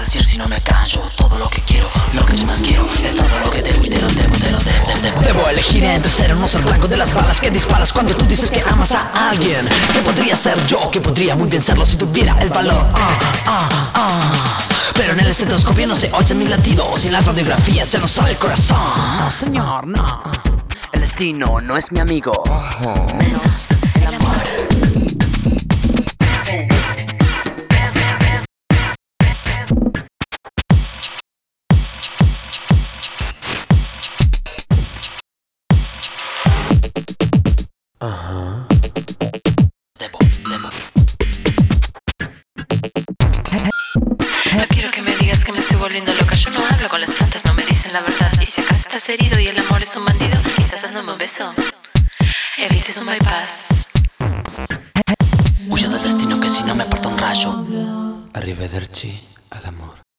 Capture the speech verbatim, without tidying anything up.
decir si no me callo? Todo lo que quiero, lo que yo más quiero, es todo lo que debo y te lo debo, te lo debo, debo, debo. Debo elegir entre ser o no ser blanco de las balas que disparas cuando tú dices que amas a alguien. Que podría ser yo, que podría muy bien serlo si tuviera el valor. Ah, ah, ah. Pero en el estetoscopio no se oyen mis latidos y en las radiografías ya no sale el corazón. No, señor, no. El destino no es mi amigo, menos el amor. Ajá. Debo, debo. No quiero que me digas que me estoy volviendo loca. Yo no hablo con las plantas, no me dicen la verdad. Y si acaso estás herido y el amor es un bandido, quizás dándome un beso evites un bypass. Huyo del destino que si no me porta un rayo. Arrivederci al amor.